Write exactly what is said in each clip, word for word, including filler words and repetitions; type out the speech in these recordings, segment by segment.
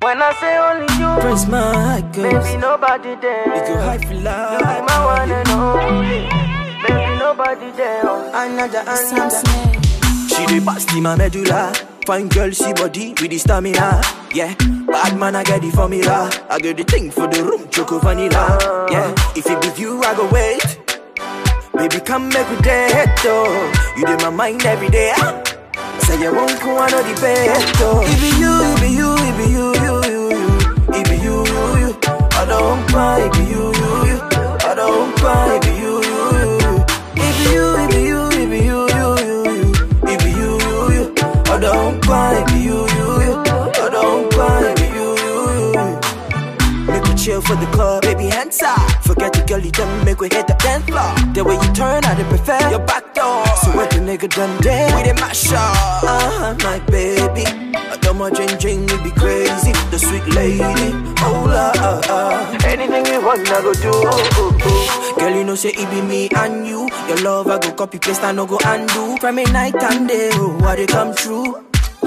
When I say only you, Praise my girls. baby, nobody there. You go high for You love. be my one and only. Baby, nobody there. Another, another. She the best in my medulla. Fine girl, see body with the stamina. Yeah, bad man, I get the formula. I get the thing for the room, choco vanilla. Yeah, if it be you, I go wait. Baby, come make me date, though. You in my mind every day. Say you won't go on the bed, though. It be you, it be you, it be you, you, you, you. It be you, you, you. I don't buy, it be you, you, you. I don't buy, it be you, you, you. It be you, it be you, it be you, you, you. It be you, you, you. I don't buy, it be you, you, you. I don't buy, it be you, you, you. Make we chill for the club, baby, hands up. Forget the girl, you done make we hit the dance floor. The way you turn, I didn't prefer your back door. So what the nigga done there, we didn't mash up. Uh-huh, my baby. I got my drink, drink, it be crazy. The sweet lady, oh la, uh, uh. Anything you want, I go do. Oh, oh. Girl, you know say it be me and you. Your love, I go copy, paste, I no go undo. From a night and day, oh, how they come true.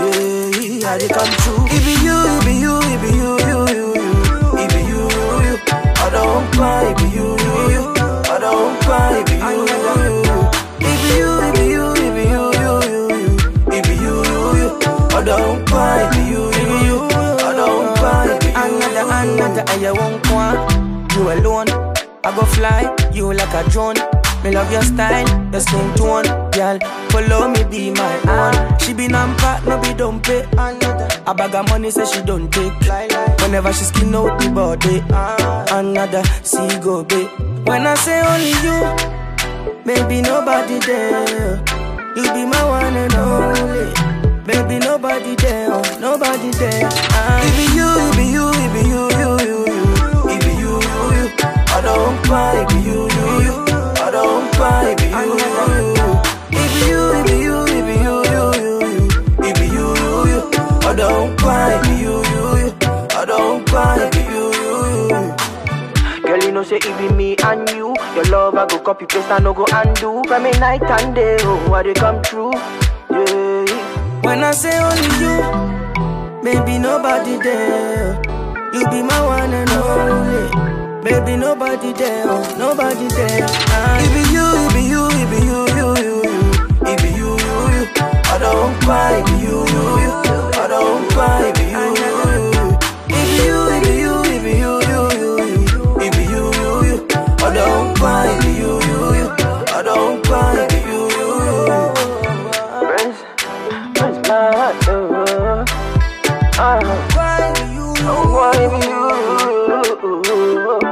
Yeah, how they come true. It be you, it be you, it be you, you, you, you. It be you, you, you. I don't buy, it be you, you, you. I don't buy, it be you, you, you. It be you, it be you, it be you, you, you. It be you, you, you. I don't buy, it be you, you, you. I don't buy, it be you, you. Another, another, I won't want you alone. I go fly, you like a drone. Me love your style, your skin tone. Girl, follow me, be my own. She be nampa, no be dumpy. A bag of money say she don't take. Whenever she skin out the body. Another, see go be. When I say only you, maybe nobody there. You be my one and only. Baby, nobody there, nobody there. Ah. It be you, it be you, it be you, you, you, you. It be you, you, you. I don't buy, it be you, you, you. I don't buy, it be you, you, you. It be you, it be you, it be you, you, you. It be you, you, you. I don't buy, it be you, you, you. I don't buy, it be you, you, you. Girl, you know say it be me and you. Your love, I go copy, paste, I no go undo. From a night and day, oh, how they come true. Yeah. When I say only you, baby, nobody there. You be my one and only. Baby, nobody there, nobody there. Ah. It be you, it be you, it be you, you, you, you. It be you, you, you. I don't buy, it be you, you, you. I don't buy, it be you, you, you. It be you, it be you, it be you, you, you. It be you, you, you. I don't buy, it be you, you, you. I don't buy, it be you, you, you. Friends, friends, my heart, oh, uh, Why do you? oh, why me, you?